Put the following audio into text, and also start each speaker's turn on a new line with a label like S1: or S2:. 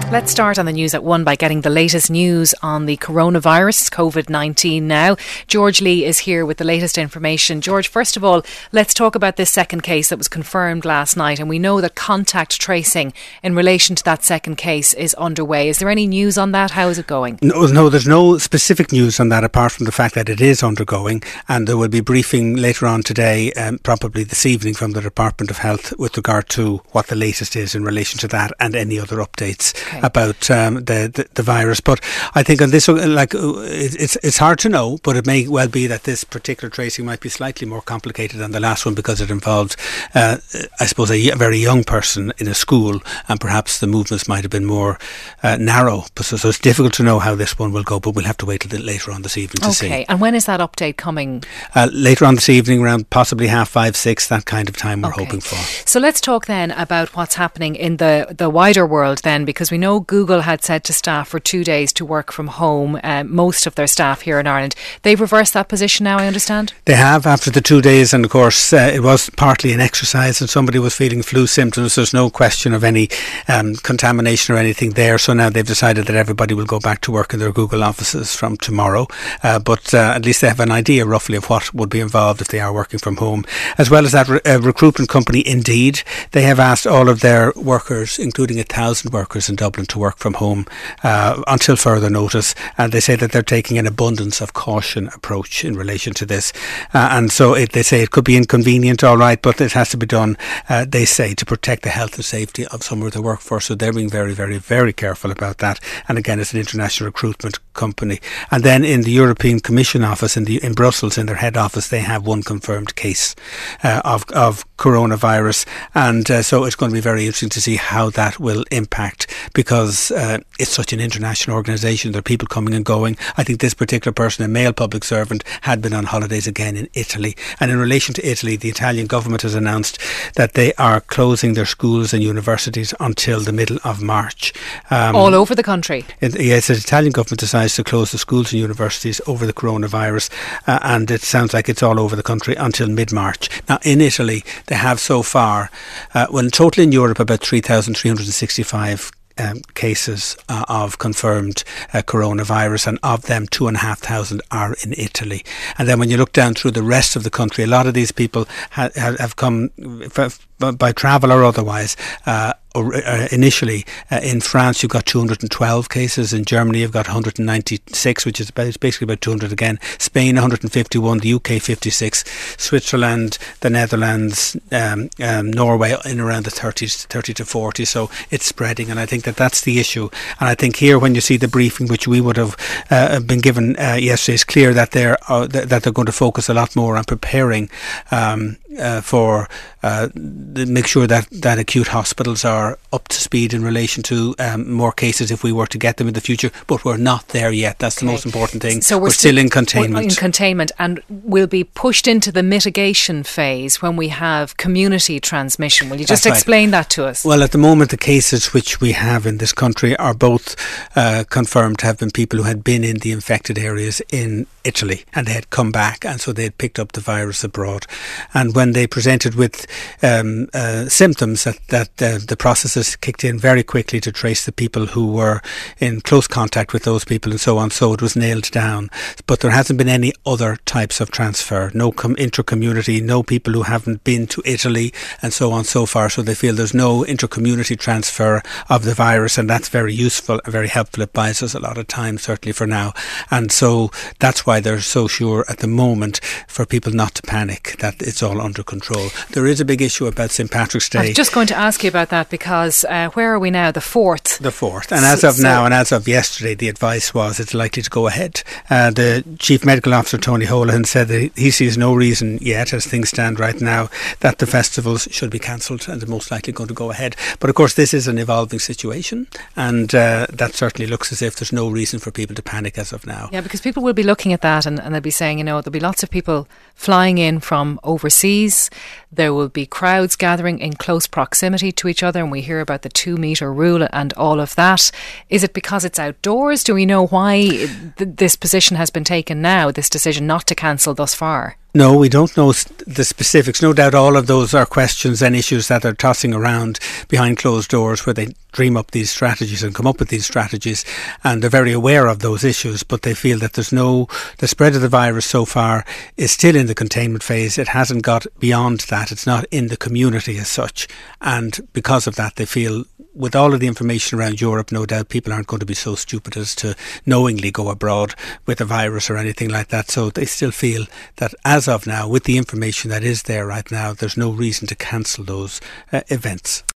S1: Let's start on the news at 1 by getting the latest news on the coronavirus, COVID-19 now. George Lee is here with the latest information. George, first of all, let's talk about this second case that was confirmed last night. And we know that contact tracing in relation to that second case is underway. Is there any news on that? How is it going?
S2: No, there's no specific news on that apart from the fact that it is undergoing. And there will be briefing later on today, probably this evening, from the Department of Health with regard to what the latest is in relation to that and any other updates about the virus. But I think on this, it's hard to know, but it may well be that this particular tracing might be slightly more complicated than the last one because it involved, I suppose, a very young person in a school, and perhaps the movements might have been more narrow. So it's difficult to know how this one will go, but we'll have to wait till later on this evening to see.
S1: Okay, and when is that update coming?
S2: Later on this evening, around possibly 5:30, 6, that kind of time we're hoping for.
S1: So let's talk then about what's happening in the wider world then, because we know Google had said to staff for 2 days to work from home, most of their staff here in Ireland. They've reversed that position now, I understand?
S2: They have, after the 2 days, and of course it was partly an exercise and somebody was feeling flu symptoms. There's no question of any contamination or anything there, so now they've decided that everybody will go back to work in their Google offices from tomorrow, but at least they have an idea roughly of what would be involved if they are working from home. As well as that, recruitment company Indeed, they have asked all of their workers, including 1,000 workers in Dublin, to work from home until further notice, and they say that they're taking an abundance of caution approach in relation to this, and so they say it could be inconvenient, all right, but it has to be done, they say, to protect the health and safety of some of the workforce, so they're being very, very, very careful about that. And again, it's an international recruitment company. And then in the European Commission office in Brussels, in their head office, they have one confirmed case of coronavirus, and so it's going to be very interesting to see how that will impact, because it's such an international organisation. There are people coming and going. I think this particular person, a male public servant, had been on holidays again in Italy. And in relation to Italy, the Italian government has announced that they are closing their schools and universities until the middle of March.
S1: All over the country?
S2: Yes, the Italian government decides to close the schools and universities over the coronavirus, and it sounds like it's all over the country until mid-March. Now, in Italy, they have so far, in total in Europe, about 3,365 cases of confirmed coronavirus, and of them 2,500 are in Italy. And then when you look down through the rest of the country, a lot of these people have come by travel or otherwise. Initially, in France you've got 212 cases, in Germany you've got 196, which is basically about 200 again, Spain 151, the UK 56, Switzerland, the Netherlands, Norway in around the 30 to 40, so it's spreading, and I think that's the issue. And I think here, when you see the briefing which we would have been given yesterday, it's clear that they're going to focus a lot more on preparing for make sure that acute hospitals are up to speed in relation to more cases if we were to get them in the future, but we're not there yet. That's the most important thing. So we're still in containment. And we'll be pushed into the mitigation phase when we have community transmission. Will you just explain that to us? Well, at the moment, the cases which we have in this country are both confirmed to have been people who had been in the infected areas in Italy, and they had come back, and so they had picked up the virus abroad. And when they presented with symptoms, that the processes kicked in very quickly to trace the people who were in close contact with those people and so on, so it was nailed down. But there hasn't been any other types of transfer, no inter-community, no people who haven't been to Italy and so on so far, so they feel there's no inter-community transfer of the virus, and that's very useful and very helpful. It buys us a lot of time, certainly for now, and so that's why they're so sure at the moment for people not to panic, that it's all under control. There is a big issue about St. Patrick's Day.
S1: I was just going to ask you about that, because where are we now? The 4th?
S2: The 4th. And as of now, and as of yesterday, the advice was it's likely to go ahead. The Chief Medical Officer, Tony Holohan, said that he sees no reason yet, as things stand right now, that the festivals should be cancelled, and they're most likely going to go ahead. But of course, this is an evolving situation, and that certainly looks as if there's no reason for people to panic as of now.
S1: Yeah, because people will be looking at that and they'll be saying, there'll be lots of people flying in from overseas. There will be crowds gathering in close proximity to each other, and we hear about the 2-metre rule and all of that. Is it because it's outdoors? Do we know why this position has been taken now, this decision not to cancel thus far?
S2: No, we don't know the specifics. No doubt all of those are questions and issues that are tossing around behind closed doors, where they dream up these strategies and come up with these strategies, and they're very aware of those issues, but they feel that the spread of the virus so far is still in the containment phase. It hasn't got beyond that. It's not in the community as such, and because of that they feel, with all of the information around Europe, no doubt people aren't going to be so stupid as to knowingly go abroad with a virus or anything like that. So they still feel that as of now, with the information that is there right now, there's no reason to cancel those events.